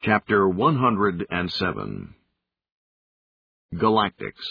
Chapter 107 Galactics.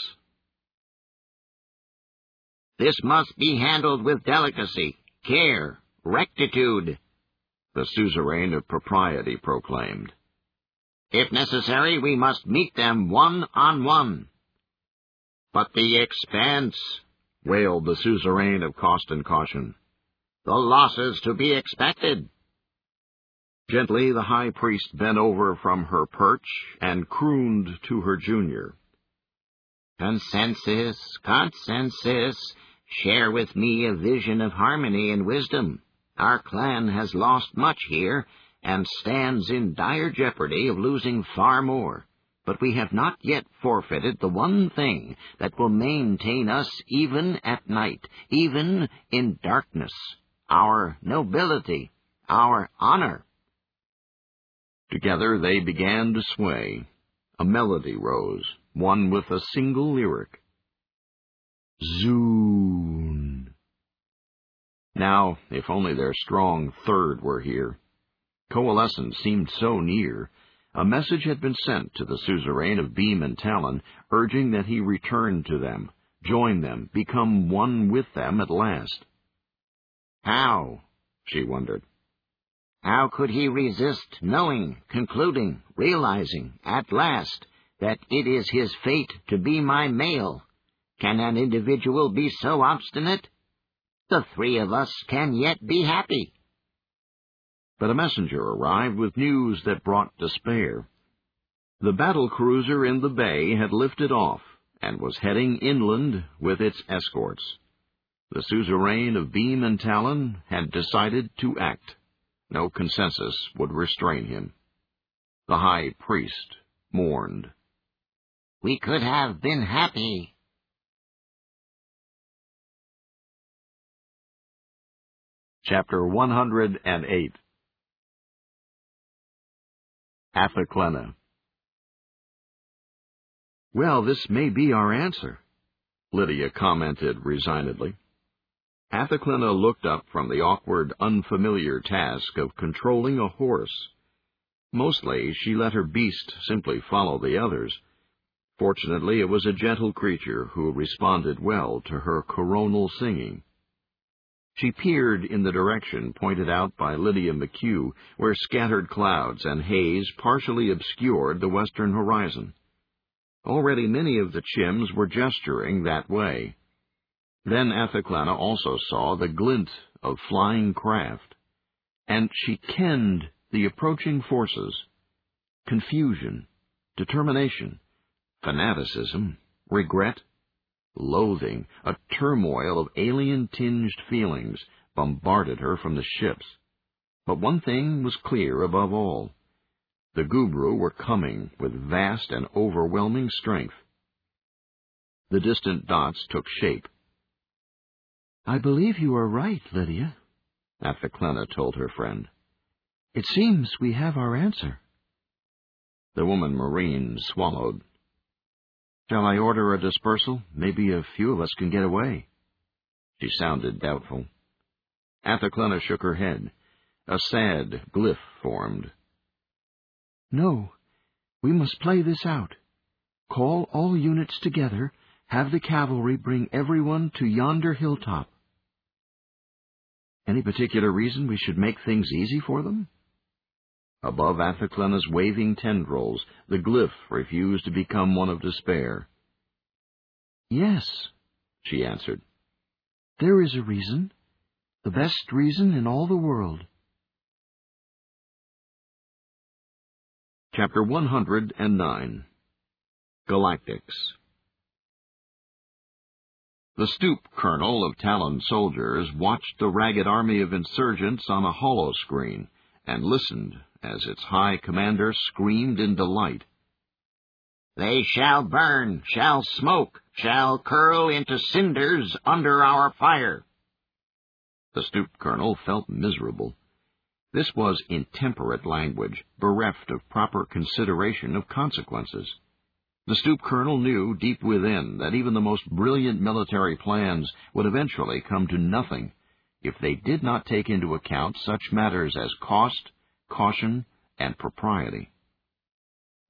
This must be handled with delicacy, care, rectitude, the suzerain of propriety proclaimed. If necessary, we must meet them one-on-one. But the expense, wailed the suzerain of cost and caution. The losses to be expected. Gently the high priest bent over from her perch and crooned to her junior. Consensus, share with me a vision of harmony and wisdom. Our clan has lost much here, and stands in dire jeopardy of losing far more. But we have not yet forfeited the one thing that will maintain us even at night, even in darkness, our nobility, our honor. Together they began to sway. A melody rose, one with a single lyric. Zoon. Now, if only their strong third were here. Coalescence seemed so near. A message had been sent to the suzerain of Beam and Talon, urging that he return to them, join them, become one with them at last. How? She wondered. How could he resist knowing, concluding, realizing, at last, that it is his fate to be my male? Can an individual be so obstinate? The three of us can yet be happy. But a messenger arrived with news that brought despair. The battle cruiser in the bay had lifted off and was heading inland with its escorts. The suzerain of Beam and Talon had decided to act. No consensus would restrain him. The high priest mourned. We could have been happy. Chapter 108 Athaclena. Well, this may be our answer, Lydia commented resignedly. Athaclena looked up from the awkward, unfamiliar task of controlling a horse. Mostly, she let her beast simply follow the others. Fortunately, it was a gentle creature who responded well to her coronal singing. She peered in the direction pointed out by Lydia McHugh, where scattered clouds and haze partially obscured the western horizon. Already many of the Chims were gesturing that way. Then Athaclena also saw the glint of flying craft, and she kenned the approaching forces: confusion, determination, fanaticism, regret, loathing. A turmoil of alien-tinged feelings bombarded her from the ships. But one thing was clear above all. The Gubru were coming with vast and overwhelming strength. The distant dots took shape. I believe you are right, Lydia, Athaclena told her friend. It seems we have our answer. The woman Marine swallowed. Shall I order a dispersal? Maybe a few of us can get away. She sounded doubtful. Athaclena shook her head. A sad glyph formed. No, we must play this out. Call all units together, have the cavalry bring everyone to yonder hilltop. Any particular reason we should make things easy for them? Above Athaclena's waving tendrils, the glyph refused to become one of despair. Yes, she answered. There is a reason, the best reason in all the world. Chapter 109 Galactics. The stoop colonel of Talon soldiers watched the ragged army of insurgents on a holoscreen and listened as its high commander screamed in delight. They shall burn, shall smoke, shall curl into cinders under our fire. The stoop colonel felt miserable. This was intemperate language, bereft of proper consideration of consequences. The stoop colonel knew deep within that even the most brilliant military plans would eventually come to nothing if they did not take into account such matters as cost, caution, and propriety.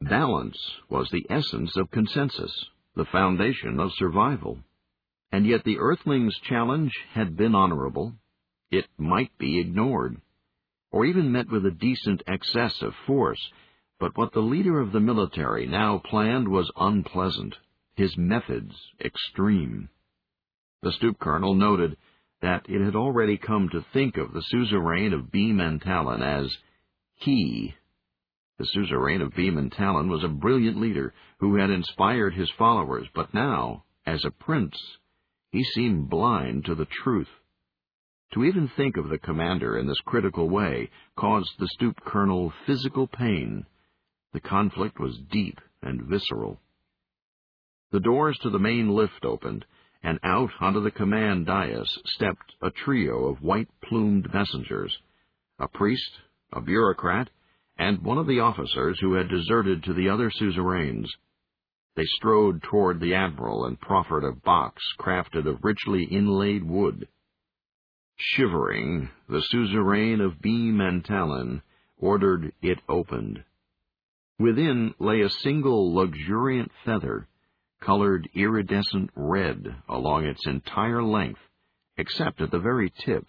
Balance was the essence of consensus, the foundation of survival. And yet the Earthlings' challenge had been honorable. It might be ignored, or even met with a decent excess of force, but what the leader of the military now planned was unpleasant, his methods extreme. The Stoop Colonel noted that it had already come to think of the suzerain of Beam and Talon as he. The suzerain of Beam and Talon was a brilliant leader who had inspired his followers, but now, as a prince, he seemed blind to the truth. To even think of the commander in this critical way caused the Stoop Colonel physical pain. The conflict was deep and visceral. The doors to the main lift opened, and out onto the command dais stepped a trio of white-plumed messengers, a priest, a bureaucrat, and one of the officers who had deserted to the other suzerains. They strode toward the admiral and proffered a box crafted of richly inlaid wood. Shivering, the suzerain of Beam and Talon ordered it opened. Within lay a single luxuriant feather, colored iridescent red along its entire length, except at the very tip.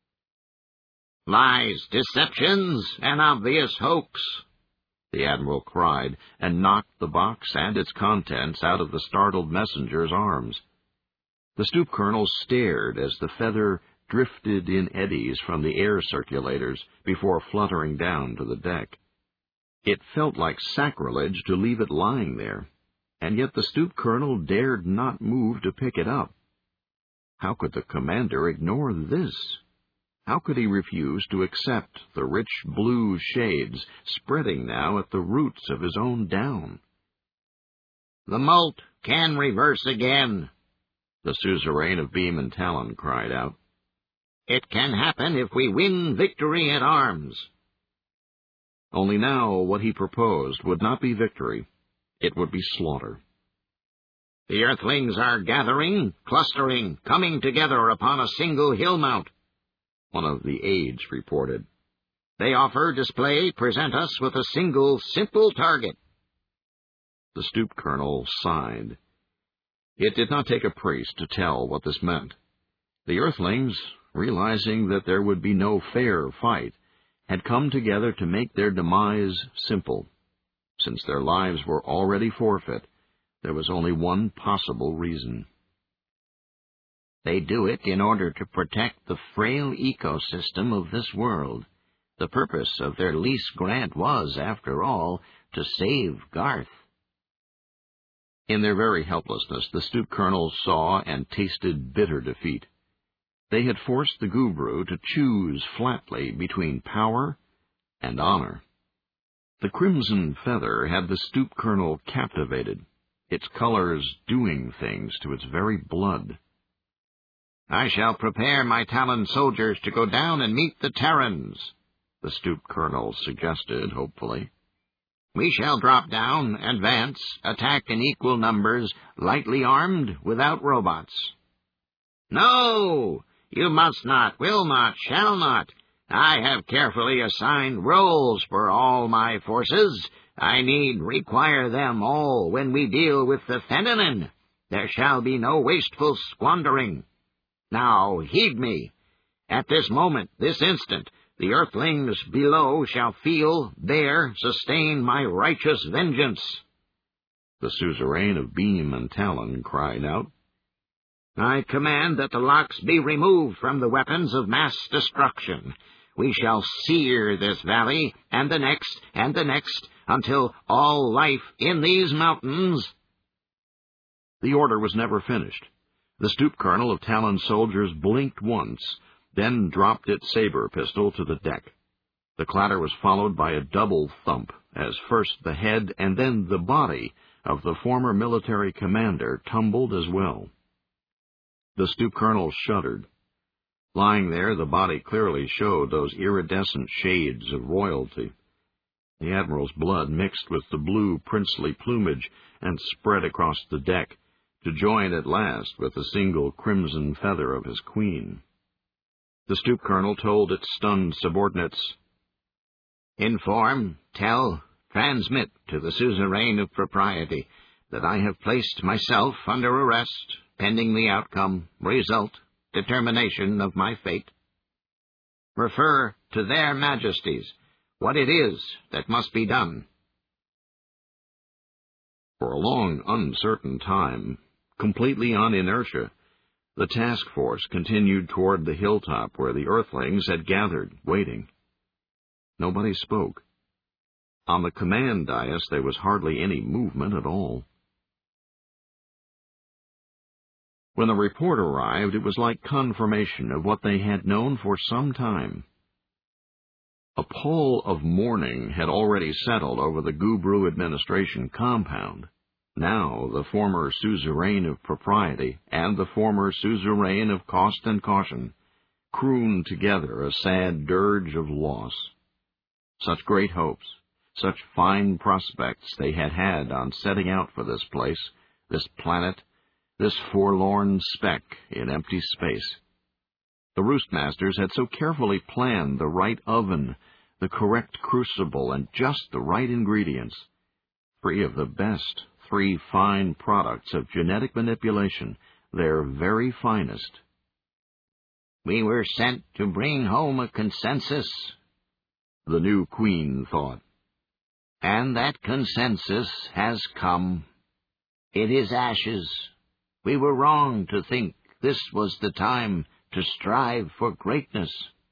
"Lies, deceptions, an obvious hoax," the admiral cried, and knocked the box and its contents out of the startled messenger's arms. The Stoop Colonel stared as the feather drifted in eddies from the air circulators before fluttering down to the deck. It felt like sacrilege to leave it lying there, and yet the Stoop Colonel dared not move to pick it up. How could the commander ignore this? How could he refuse to accept the rich blue shades spreading now at the roots of his own down? "The moult can reverse again," the suzerain of Beam and Talon cried out. "It can happen if we win victory at arms." Only now what he proposed would not be victory. It would be slaughter. "The Earthlings are gathering, clustering, coming together upon a single hill mount," one of the aides reported. "They offer, display, present us with a single, simple target." The Stoop Colonel sighed. It did not take a priest to tell what this meant. The Earthlings, realizing that there would be no fair fight, had come together to make their demise simple. Since their lives were already forfeit, there was only one possible reason. "They do it in order to protect the frail ecosystem of this world. The purpose of their lease grant was, after all, to save Garth." In their very helplessness, the Stoop Colonel saw and tasted bitter defeat. They had forced the Gubru to choose flatly between power and honor. The crimson feather had the Stoop Colonel captivated, its colors doing things to its very blood. "I shall prepare my Talon soldiers to go down and meet the Terrans," the Stoop Colonel suggested hopefully. "We shall drop down, advance, attack in equal numbers, lightly armed, without robots." "No! You must not, will not, shall not. I have carefully assigned roles for all my forces. I need require them all when we deal with the Feninin. There shall be no wasteful squandering. Now heed me. At this moment, this instant, the Earthlings below shall feel, bear, sustain my righteous vengeance." The suzerain of Beam and Talon cried out. "I command that the locks be removed from the weapons of mass destruction. We shall sear this valley, and the next, until all life in these mountains—" The order was never finished. The Stoop Colonel of Talon soldiers blinked once, then dropped its saber pistol to the deck. The clatter was followed by a double thump, as first the head and then the body of the former military commander tumbled as well. The Stoop Colonel shuddered. Lying there, the body clearly showed those iridescent shades of royalty. The admiral's blood mixed with the blue princely plumage and spread across the deck, to join at last with the single crimson feather of his queen. The Stoop Colonel told its stunned subordinates, "Inform, tell, transmit to the suzerain of propriety that I have placed myself under arrest, pending the outcome, result, determination of my fate. Refer to their majesties what it is that must be done. For a long, uncertain time, completely on inertia, the task force continued toward the hilltop where the Earthlings had gathered, waiting. Nobody spoke. On the command dais there was hardly any movement at all. When the report arrived, it was like confirmation of what they had known for some time. A pall of mourning had already settled over the Gubru administration compound. Now the former suzerain of propriety and the former suzerain of cost and caution crooned together a sad dirge of loss. Such great hopes, such fine prospects they had had on setting out for this place, this planet, this forlorn speck in empty space. The Roostmasters had so carefully planned the right oven, the correct crucible, and just the right ingredients, free of the best 3 fine products of genetic manipulation, their very finest. We were sent to bring home a consensus, the new queen thought. And that consensus has come. It is ashes. We were wrong to think this was the time to strive for greatness.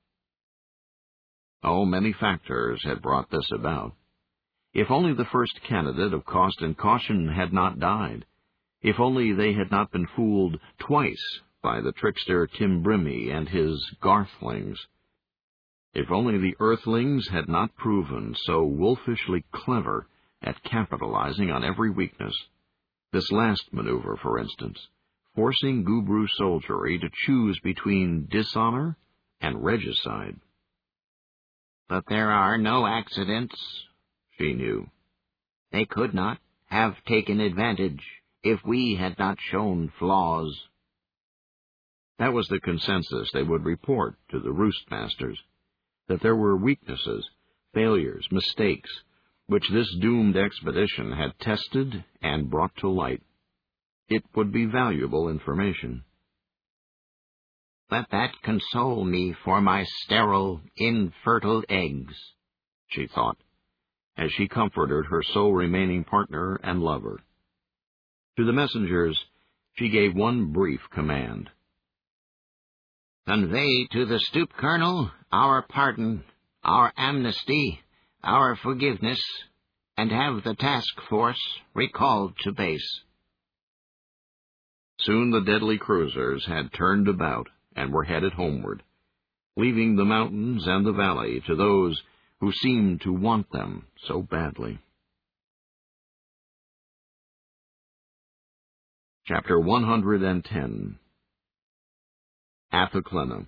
Oh, many factors had brought this about. If only the first candidate of cost and caution had not died. If only they had not been fooled twice by the trickster Timbrimi and his Garthlings. If only the Earthlings had not proven so wolfishly clever at capitalizing on every weakness. This last maneuver, for instance, forcing Gubru soldiery to choose between dishonor and regicide. But there are no accidents, she knew. They could not have taken advantage if we had not shown flaws. That was the consensus they would report to the Roostmasters, that there were weaknesses, failures, mistakes, which this doomed expedition had tested and brought to light. It would be valuable information. Let that console me for my sterile, infertile eggs, she thought, as she comforted her sole remaining partner and lover. To the messengers, she gave one brief command. Convey to the Stoop Colonel our pardon, our amnesty, our forgiveness, and have the task force recalled to base. Soon the deadly cruisers had turned about and were headed homeward, leaving the mountains and the valley to those who seemed to want them so badly. Chapter 110. Athaklena.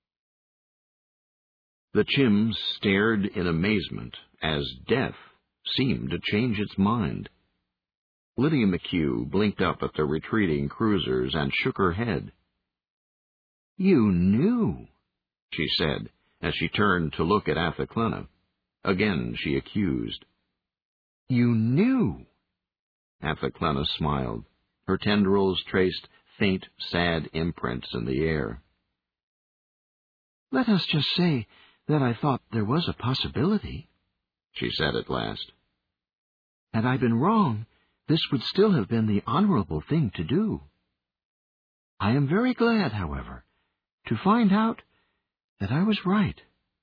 The Chims stared in amazement as death seemed to change its mind. Lydia McHugh blinked up at the retreating cruisers and shook her head. "You knew," she said, as she turned to look at Athaklena. Again she accused. "You knew." Athaklena smiled. Her tendrils traced faint, sad imprints in the air. "Let us just say that I thought there was a possibility," she said at last. "Had I been wrong, this would still have been the honorable thing to do. I am very glad, however, to find out that I was right."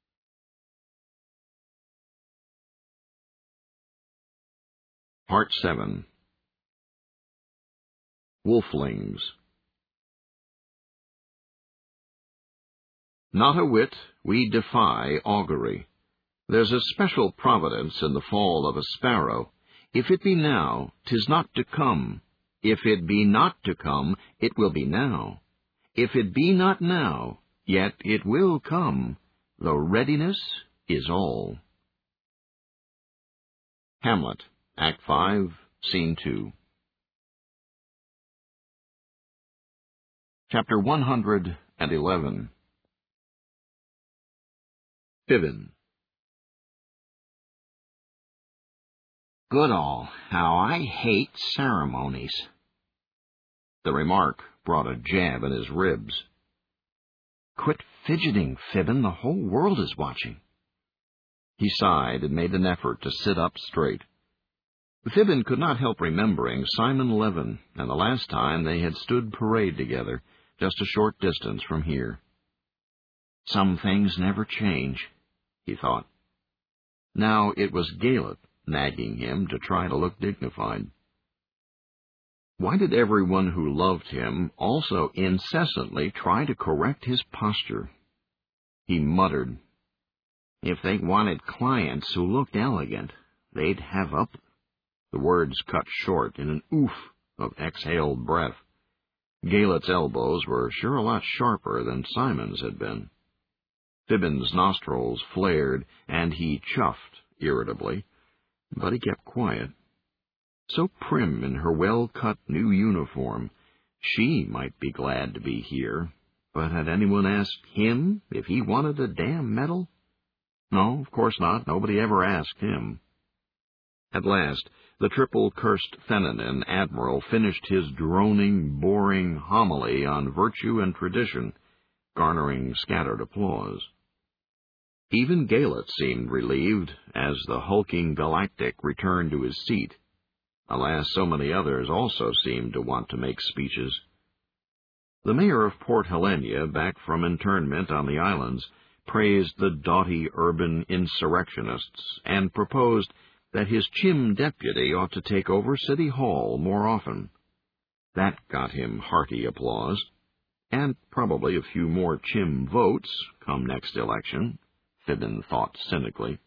Part 7. Wolflings. Not a whit we defy augury. There's a special providence in the fall of a sparrow. If it be now, 'tis not to come. If it be not to come, it will be now. If it be not now, yet it will come. The readiness is all. Hamlet, Act 5, Scene 2. Chapter 111. Piven. Goodall, how I hate ceremonies. The remark brought a jab in his ribs. Quit fidgeting, Fibbin. The whole world is watching. He sighed and made an effort to sit up straight. Fibbin could not help remembering Simon Levin and the last time they had stood parade together, just a short distance from here. Some things never change, he thought. Now it was Gaylett nagging him to try to look dignified. Why did everyone who loved him also incessantly try to correct his posture? He muttered, If they wanted clients who looked elegant, they'd have up... The words cut short in an oof of exhaled breath. Gaylett's elbows were sure a lot sharper than Simon's had been. Fibbin's nostrils flared, and he chuffed irritably, but he kept quiet. So prim in her well-cut new uniform, she might be glad to be here, but had anyone asked him if he wanted a damn medal? No, of course not. Nobody ever asked him. At last, the triple-cursed Thenanin admiral finished his droning, boring homily on virtue and tradition, garnering scattered applause. Even Gaylett seemed relieved as the hulking galactic returned to his seat. Alas, so many others also seemed to want to make speeches. The mayor of Port Helena, back from internment on the islands, praised the doughty urban insurrectionists and proposed that his chim deputy ought to take over City Hall more often. That got him hearty applause, and probably a few more chim votes come next election, Fibbin thought cynically.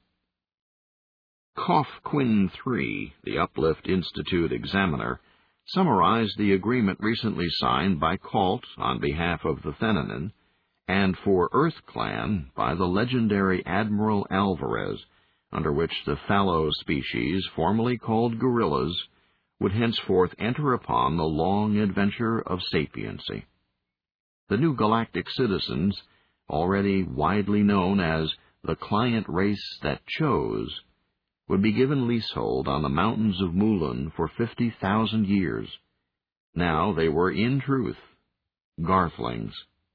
Cough Quinn III, the Uplift Institute examiner, summarized the agreement recently signed by Colt on behalf of the Thenanin, and for Earth Clan by the legendary Admiral Alvarez, under which the fallow species, formerly called gorillas, would henceforth enter upon the long adventure of sapiency. The new galactic citizens, already widely known as the client race that chose, would be given leasehold on the mountains of Mulan for 50,000 years. Now they were, in truth, Garthlings.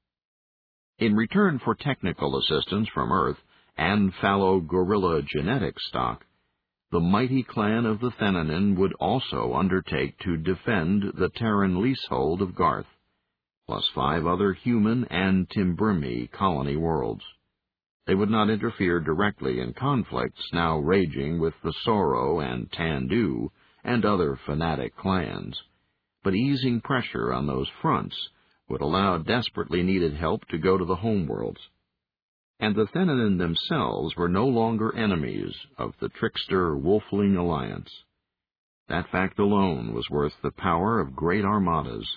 In return for technical assistance from Earth and fallow gorilla genetic stock, the mighty clan of the Thenanin would also undertake to defend the Terran leasehold of Garth, plus 5 other human and Timbrimi colony worlds. They would not interfere directly in conflicts now raging with the Soro and Tandu and other fanatic clans, but easing pressure on those fronts would allow desperately needed help to go to the homeworlds. And the Thenanin themselves were no longer enemies of the trickster-wolfling alliance. That fact alone was worth the power of great armadas.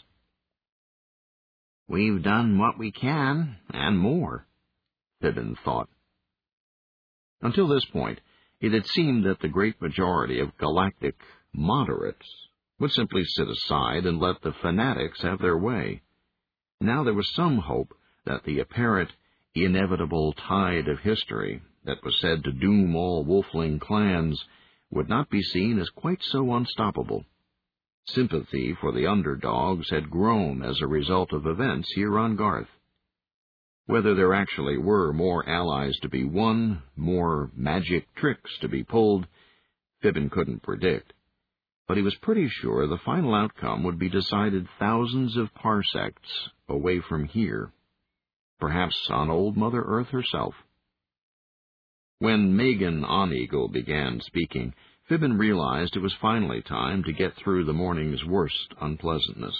We've done what we can, and more, Fibbin thought. Until this point, it had seemed that the great majority of galactic moderates would simply sit aside and let the fanatics have their way. Now there was some hope that the apparent inevitable tide of history that was said to doom all wolfling clans would not be seen as quite so unstoppable. Sympathy for the underdogs had grown as a result of events here on Garth. Whether there actually were more allies to be won, more magic tricks to be pulled, Fibbin couldn't predict. But he was pretty sure the final outcome would be decided thousands of parsecs away from here, perhaps on old Mother Earth herself. When Megan On-Eagle began speaking, Fibbin realized it was finally time to get through the morning's worst unpleasantness.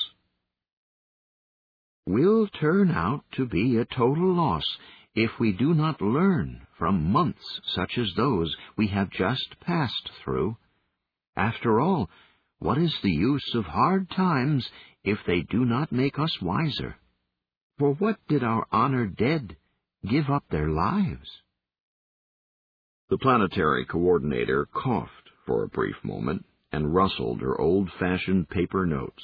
Will turn out to be a total loss if we do not learn from months such as those we have just passed through. After all, what is the use of hard times if they do not make us wiser? For what did our honored dead give up their lives? The planetary coordinator coughed for a brief moment and rustled her old-fashioned paper notes.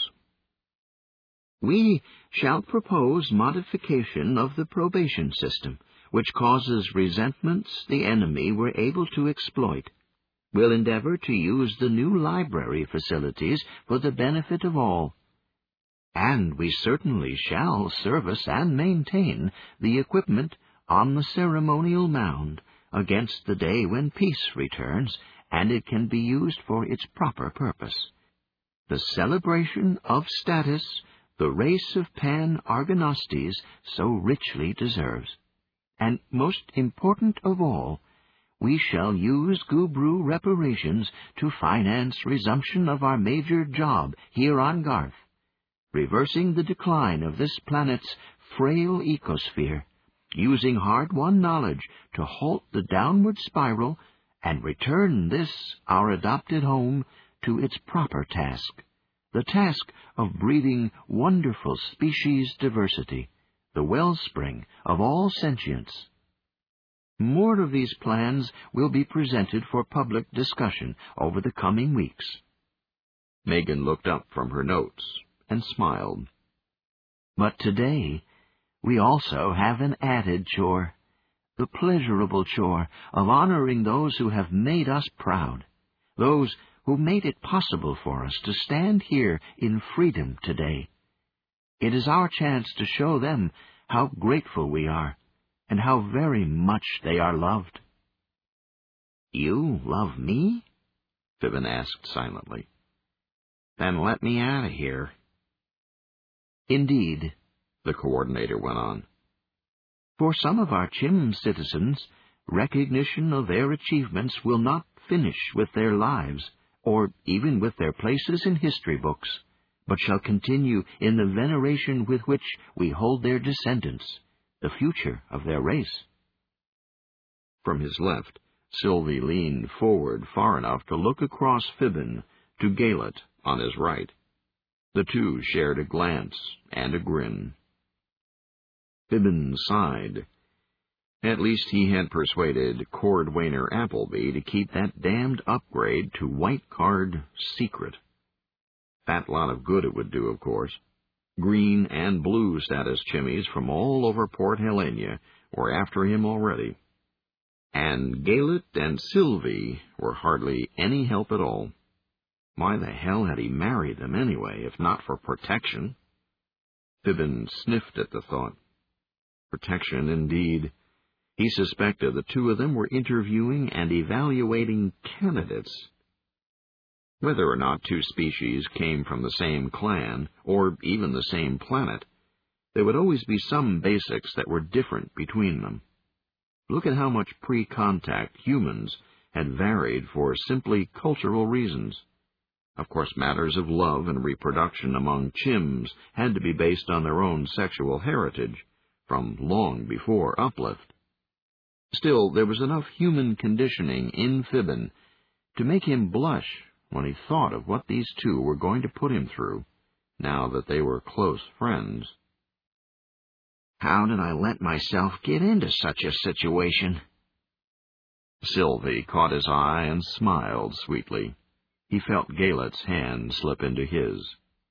We shall propose modification of the probation system, which causes resentments the enemy were able to exploit. We'll endeavor to use the new library facilities for the benefit of all. And we certainly shall service and maintain the equipment on the ceremonial mound against the day when peace returns and it can be used for its proper purpose. The celebration of status the race of Pan-Argonostes so richly deserves. And most important of all, we shall use Gubru reparations to finance resumption of our major job here on Garth, reversing the decline of this planet's frail ecosphere, using hard-won knowledge to halt the downward spiral and return this, our adopted home, to its proper task, the task of breeding wonderful species diversity, the wellspring of all sentience. More of these plans will be presented for public discussion over the coming weeks. Megan looked up from her notes and smiled. But today, we also have an added chore, the pleasurable chore of honoring those who have made us proud, those who made it possible for us to stand here in freedom today. It is our chance to show them how grateful we are, and how very much they are loved. You love me? Fibbin asked silently. Then let me out of here. Indeed, the coordinator went on. For some of our Chim citizens, recognition of their achievements will not finish with their lives, or even with their places in history books, but shall continue in the veneration with which we hold their descendants, the future of their race. From his left, Sylvie leaned forward far enough to look across Fibbin to Galet on his right. The two shared a glance and a grin. Fibbin sighed. At least he had persuaded Cordwainer Appleby to keep that damned upgrade to White Card secret. Fat lot of good it would do, of course. Green and blue status chimneys from all over Port Helena were after him already. And Galet and Sylvie were hardly any help at all. Why the hell had he married them anyway, if not for protection? Fibbin sniffed at the thought. Protection, indeed. He suspected the two of them were interviewing and evaluating candidates. Whether or not two species came from the same clan, or even the same planet, there would always be some basics that were different between them. Look at how much pre-contact humans had varied for simply cultural reasons. Of course, matters of love and reproduction among Chims had to be based on their own sexual heritage, from long before Uplift. Still, there was enough human conditioning in Fibbin to make him blush when he thought of what these two were going to put him through, now that they were close friends. How did I let myself get into such a situation? Sylvie caught his eye and smiled sweetly. He felt Galet's hand slip into his.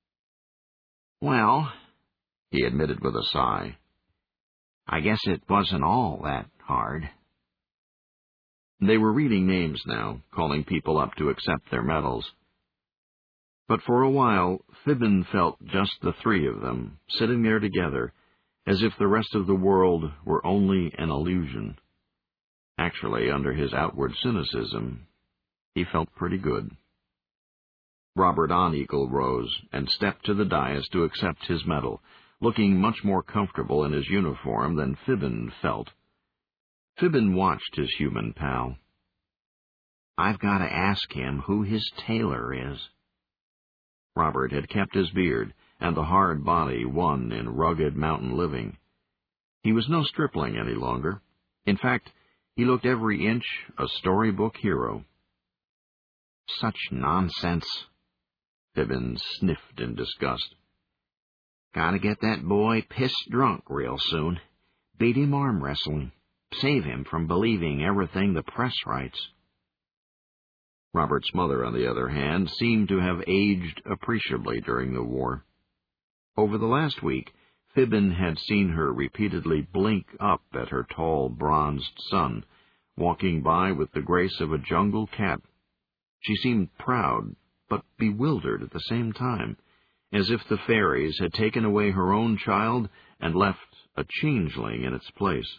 Well, he admitted with a sigh, I guess it wasn't all that hard. They were reading names now, calling people up to accept their medals. But for a while, Fibbin felt just the three of them, sitting there together, as if the rest of the world were only an illusion. Actually, under his outward cynicism, he felt pretty good. Robert On-Eagle rose and stepped to the dais to accept his medal, looking much more comfortable in his uniform than Fibbin felt. Fibbin watched his human pal. I've got to ask him who his tailor is. Robert had kept his beard, and the hard body won in rugged mountain living. He was no stripling any longer. In fact, he looked every inch a storybook hero. Such nonsense, Fibbin sniffed in disgust. Gotta get that boy pissed drunk real soon. Beat him arm wrestling. Save him from believing everything the press writes. Robert's mother, on the other hand, seemed to have aged appreciably during the war. Over the last week, Fibbin had seen her repeatedly blink up at her tall, bronzed son, walking by with the grace of a jungle cat, She seemed proud, but bewildered at the same time, as if the fairies had taken away her own child and left a changeling in its place.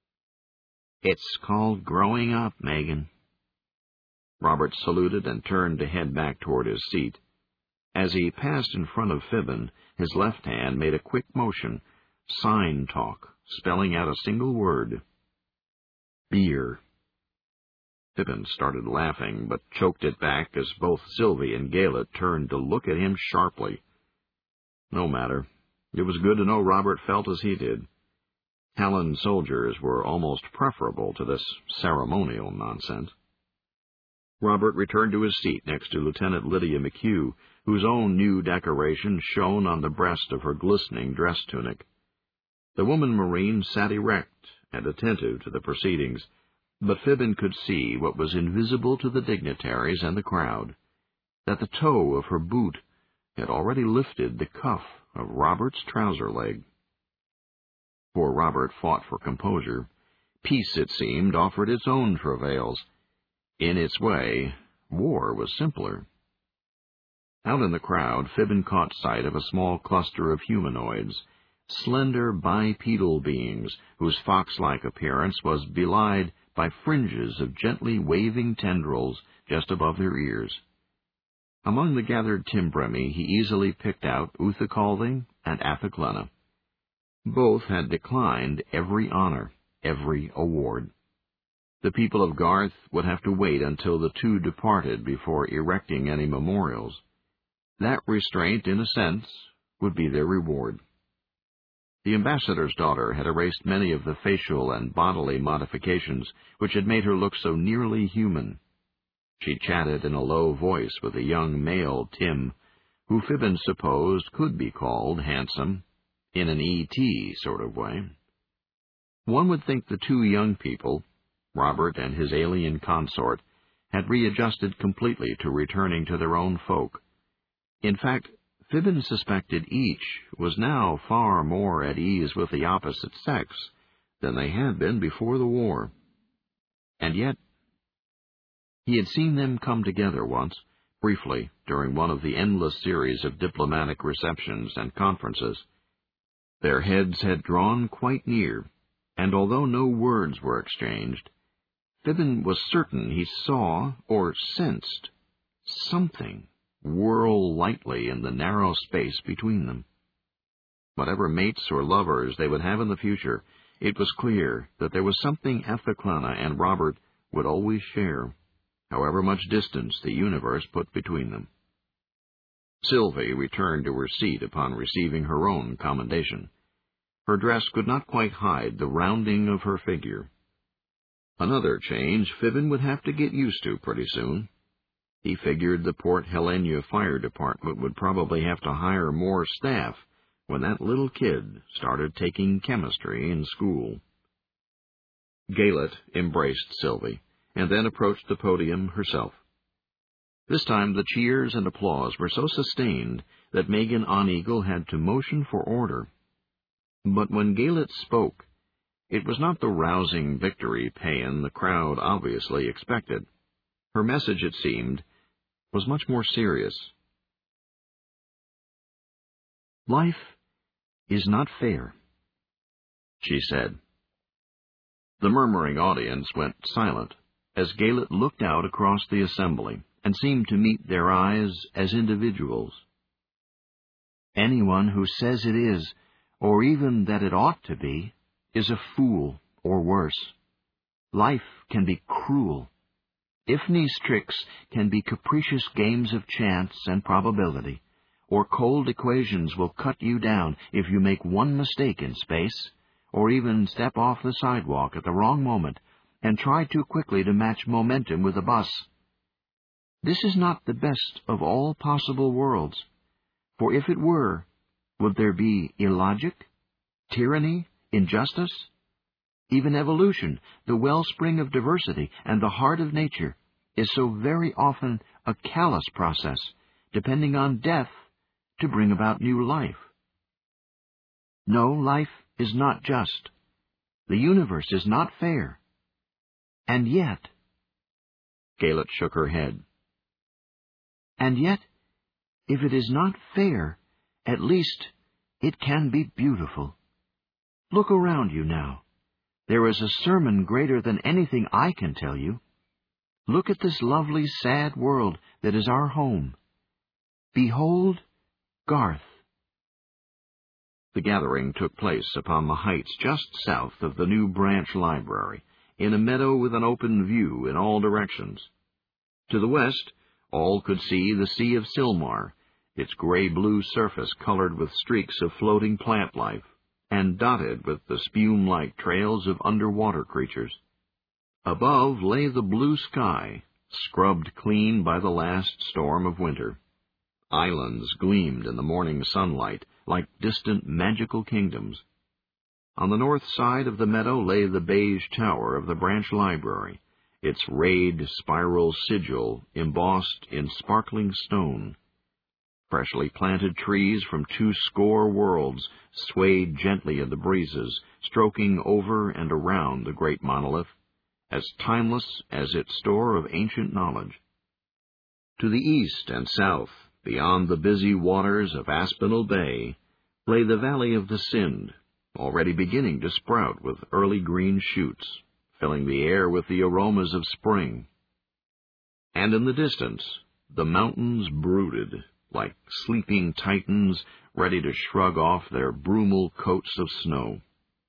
"It's called growing up, Megan." Robert saluted and turned to head back toward his seat. As he passed in front of Fibbin, his left hand made a quick motion, sign talk, spelling out a single word: beer. Fibbin started laughing, but choked it back as both Sylvie and Gaylett turned to look at him sharply. No matter. It was good to know Robert felt as he did. Talon soldiers were almost preferable to this ceremonial nonsense. Robert returned to his seat next to Lieutenant Lydia McHugh, whose own new decoration shone on the breast of her glistening dress tunic. The woman Marine sat erect and attentive to the proceedings, but Fibbin could see what was invisible to the dignitaries and the crowd, that the toe of her boot had already lifted the cuff of Robert's trouser leg. Poor Robert fought for composure. Peace, it seemed, offered its own travails. In its way, war was simpler. Out in the crowd, Fibbin caught sight of a small cluster of humanoids, slender bipedal beings whose fox-like appearance was belied by fringes of gently waving tendrils just above their ears. Among the gathered Timbremi, he easily picked out Uthacaldi and Athaklena. Both had declined every honor, every award. The people of Garth would have to wait until the two departed before erecting any memorials. That restraint, in a sense, would be their reward. The ambassador's daughter had erased many of the facial and bodily modifications which had made her look so nearly human. She chatted in a low voice with a young male Tim, who Fibbin supposed could be called handsome, in an E.T. sort of way. One would think the two young people, Robert and his alien consort, had readjusted completely to returning to their own folk. In fact, Fibbin suspected each was now far more at ease with the opposite sex than they had been before the war. And yet, he had seen them come together once, briefly, during one of the endless series of diplomatic receptions and conferences. Their heads had drawn quite near, and although no words were exchanged, Fibbin was certain he saw or sensed something whirl lightly in the narrow space between them. Whatever mates or lovers they would have in the future, it was clear that there was something Athaklena and Robert would always share, however much distance the universe put between them. Sylvie returned to her seat upon receiving her own commendation. Her dress could not quite hide the rounding of her figure. Another change Fibbin would have to get used to pretty soon. He figured the Port Helena Fire Department would probably have to hire more staff when that little kid started taking chemistry in school. Gaylett embraced Sylvie, and then approached the podium herself. This time the cheers and applause were so sustained that Megan On-Eagle had to motion for order. But when Gaylett spoke, it was not the rousing victory paean the crowd obviously expected. Her message, it seemed, was much more serious. "Life is not fair," she said. The murmuring audience went silent as Gaylett looked out across the assembly and seemed to meet their eyes as individuals. "Anyone who says it is, or even that it ought to be, is a fool, or worse. Life can be cruel. Ifni's tricks can be capricious games of chance and probability, or cold equations will cut you down if you make one mistake in space, or even step off the sidewalk at the wrong moment and try too quickly to match momentum with a bus. This is not the best of all possible worlds, for if it were, would there be illogic, tyranny, injustice? Even evolution, the wellspring of diversity and the heart of nature, is so very often a callous process, depending on death to bring about new life. No, life is not just. The universe is not fair. And yet—" Gaylett shook her head. And yet, if it is not fair, at least it can be beautiful. Look around you now. There is a sermon greater than anything I can tell you. Look at this lovely, sad world that is our home. Behold Garth. The gathering took place upon the heights just south of the new branch library, in a meadow with an open view in all directions. To the west, all could see the Sea of Silmar, its gray-blue surface colored with streaks of floating plant life, and dotted with the spume-like trails of underwater creatures. Above lay the blue sky, scrubbed clean by the last storm of winter. Islands gleamed in the morning sunlight like distant magical kingdoms. On the north side of the meadow lay the beige tower of the branch library, its rayed spiral sigil embossed in sparkling stone. Freshly planted trees from 20 worlds swayed gently in the breezes, stroking over and around the great monolith, as timeless as its store of ancient knowledge. To the east and south, beyond the busy waters of Aspinall Bay, lay the valley of the Sind, already beginning to sprout with early green shoots, filling the air with the aromas of spring. And in the distance, the mountains brooded, like sleeping titans ready to shrug off their brumal coats of snow.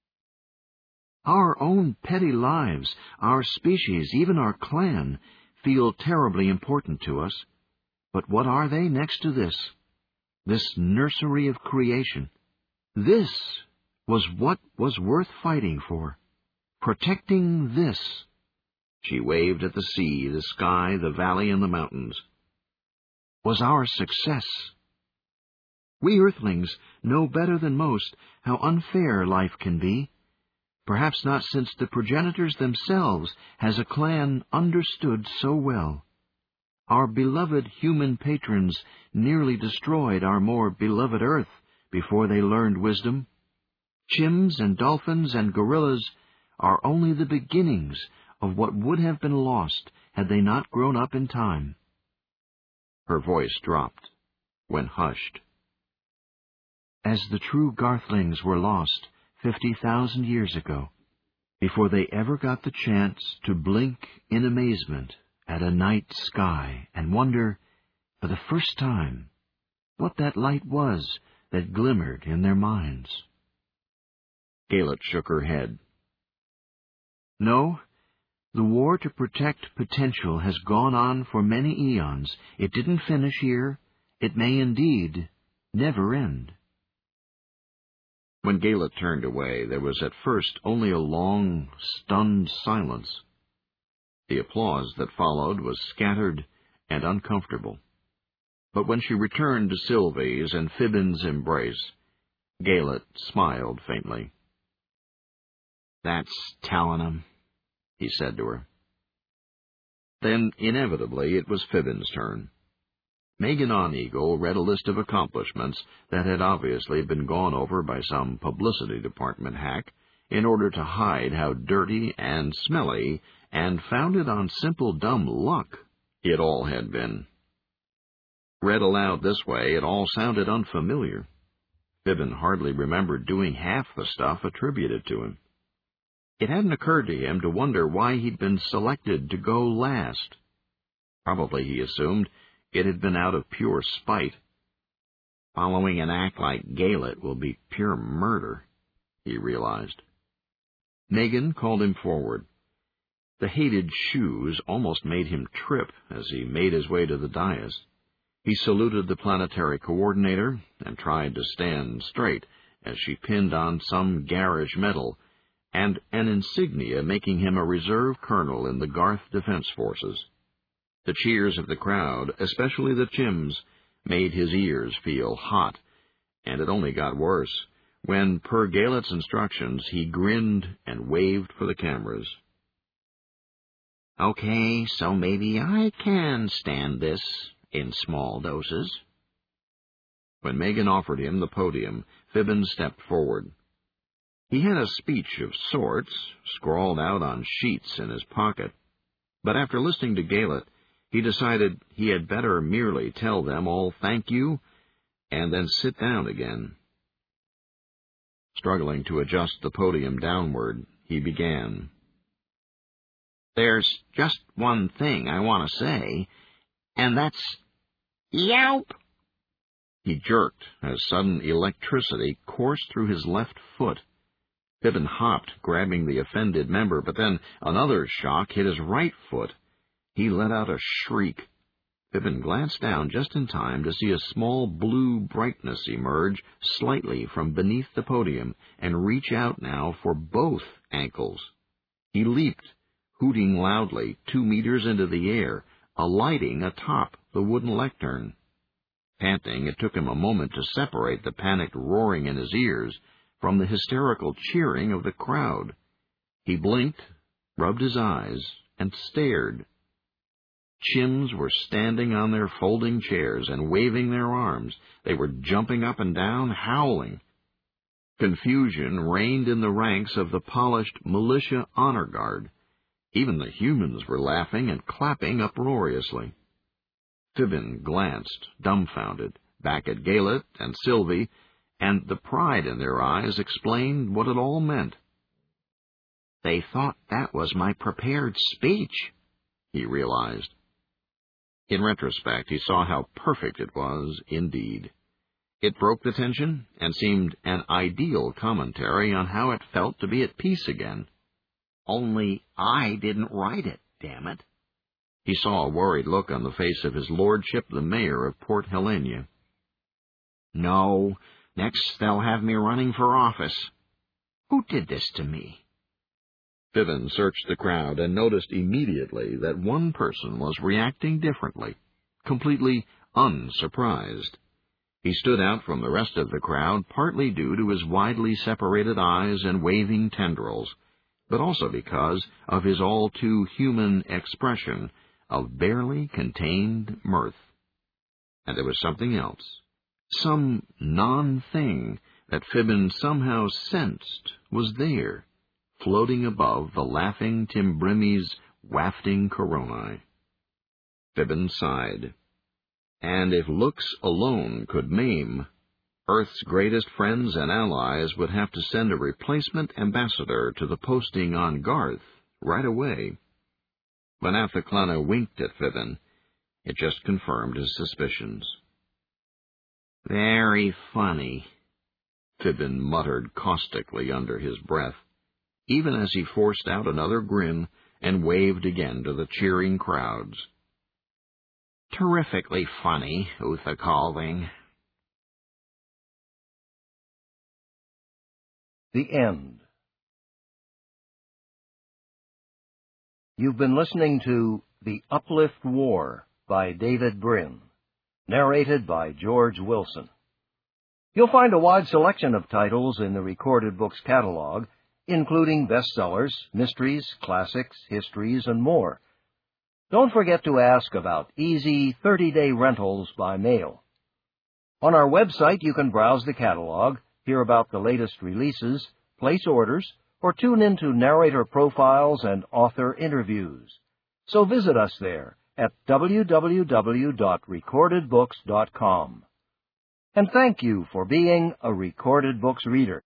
Our own petty lives, our species, even our clan, feel terribly important to us. But what are they next to this nursery of creation? This was what was worth fighting for. Protecting this. She waved at the sea, the sky, the valley, and the mountains. Was our success. We earthlings know better than most how unfair life can be. Perhaps not since the progenitors themselves has a clan understood so well. Our beloved human patrons nearly destroyed our more beloved earth before they learned wisdom. Chimps and dolphins and gorillas are only the beginnings of what would have been lost had they not grown up in time. Her voice dropped, when hushed. As the true Garthlings were lost 50,000 years ago, before they ever got the chance to blink in amazement at a night sky and wonder, for the first time, what that light was that glimmered in their minds. Gaellet shook her head. No, the war to protect potential has gone on for many eons. It didn't finish here. It may indeed never end. When Gaellet turned away, there was at first only a long, stunned silence. The applause that followed was scattered and uncomfortable. But when she returned to Sylvie's and Fibbin's embrace, Gaellet smiled faintly. "That's telling 'em," he said to her. Then, inevitably, it was Fibbin's turn. Megan On-Eagle read a list of accomplishments that had obviously been gone over by some publicity department hack in order to hide how dirty and smelly and founded on simple dumb luck it all had been. Read aloud this way, it all sounded unfamiliar. Fibbin hardly remembered doing half the stuff attributed to him. It hadn't occurred to him to wonder why he'd been selected to go last. Probably, he assumed, it had been out of pure spite. Following an act like Gaellet will be pure murder, he realized. Megan called him forward. The hated shoes almost made him trip as he made his way to the dais. He saluted the planetary coordinator and tried to stand straight as she pinned on some garish medal and an insignia making him a reserve colonel in the Garth Defense Forces. The cheers of the crowd, especially the Chimps, made his ears feel hot, and it only got worse when, per Gaellet's instructions, he grinned and waved for the cameras. "Okay, so maybe I can stand this in small doses." When Megan offered him the podium, Fibbin stepped forward. He had a speech of sorts, scrawled out on sheets in his pocket, but after listening to Gaellet, he decided he had better merely tell them all thank you and then sit down again. Struggling to adjust the podium downward, he began. There's just one thing I want to say, and that's Yelp! He jerked as sudden electricity coursed through his left foot. Fibbin hopped, grabbing the offended member, but then another shock hit his right foot. He let out a shriek. Fibbin glanced down just in time to see a small blue brightness emerge slightly from beneath the podium and reach out now for both ankles. He leaped, hooting loudly, 2 meters into the air, alighting atop the wooden lectern. Panting, it took him a moment to separate the panicked roaring in his ears from the hysterical cheering of the crowd. He blinked, rubbed his eyes, and stared. Chims were standing on their folding chairs and waving their arms. They were jumping up and down, howling. Confusion reigned in the ranks of the polished militia honor guard. Even the humans were laughing and clapping uproariously. Fibbin glanced, dumbfounded, back at Gaylett and Sylvie, and the pride in their eyes explained what it all meant. They thought that was my prepared speech, he realized. In retrospect, he saw how perfect it was indeed. It broke the tension and seemed an ideal commentary on how it felt to be at peace again. Only I didn't write it, damn it. He saw a worried look on the face of his lordship, the mayor of Port Helena. No, next they'll have me running for office. Who did this to me? Fibbin searched the crowd and noticed immediately that one person was reacting differently, completely unsurprised. He stood out from the rest of the crowd, partly due to his widely separated eyes and waving tendrils, but also because of his all-too-human expression of barely contained mirth. And there was something else, some non-thing that Fibbin somehow sensed was there, floating above the laughing Timbrimi's wafting coronae. Fibbin sighed. And if looks alone could maim, Earth's greatest friends and allies would have to send a replacement ambassador to the posting on Garth right away. When Athaklana winked at Fibbin, it just confirmed his suspicions. Very funny, Fibbin muttered caustically under his breath, even as he forced out another grin and waved again to the cheering crowds. Terrifically funny, Uther Calving. The End. You've been listening to The Uplift War by David Brin, narrated by George Wilson. You'll find a wide selection of titles in the Recorded Books catalog, including bestsellers, mysteries, classics, histories, and more. Don't forget to ask about easy 30-day rentals by mail. On our website, you can browse the catalog, hear about the latest releases, place orders, or tune into narrator profiles and author interviews. So visit us there at www.recordedbooks.com. And thank you for being a Recorded Books reader.